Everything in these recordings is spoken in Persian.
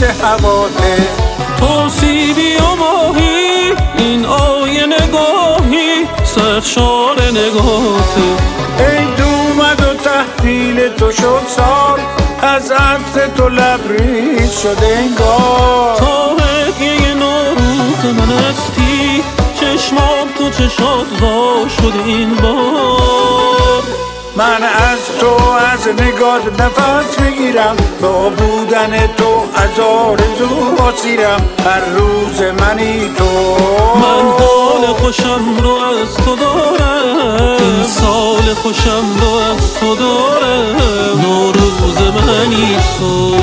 چه هواته، تو سیبی و ماهی این آیه نگاهی سرشار نگاهته. عید اومد و تحویل تو شد سال، از عطر تو لبریز شده انگار. تا هدیه نوروز من استی چشمام تو چشات وا شد این بار. من از تو از نگات نفس میگیرم، با بودن تو از آرزو اسیرم، هر روز منی تو. من حال خوشم رو از تو دارم، این سال خوشم رو از تو دارم، نوروز منی تو.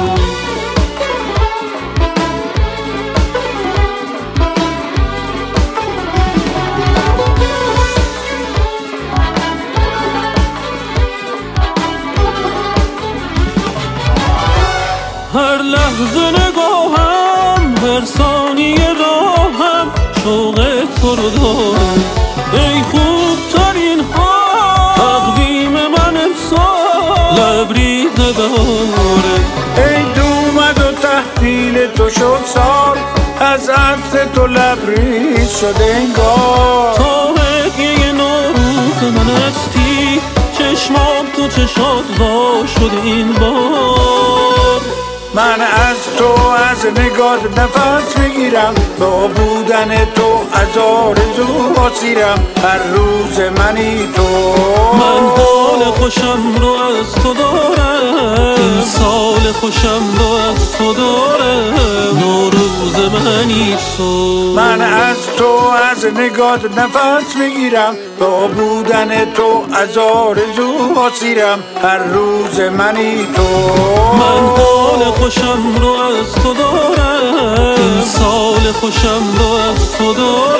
هر لحظه نگاهم هر ثانیه راهم شوق تو رو دارم. ای خوبترین ها تقویم من امسال لبریز بهاره. عید اومد و تحویل تو شد سال، از عطر تو لبریز شده انگار. تا هدیه نوروز من استی چشمام تو چشات وا شد این بار. من از تو از نگات نفس میگیرم، با بودن تو از آرزو اسیرم، هر روز منی تو. من حال خوشم رو از تو دارم، این سال خوشم رو از تو دارم، نوروز منی تو. من از تو از نگات نفس میگیرم، با بودن تو از آرزو اسیرم، هر روز منی تو. من حال خوشم رو از تو دارم، این سال خوشم رو از تو دارم.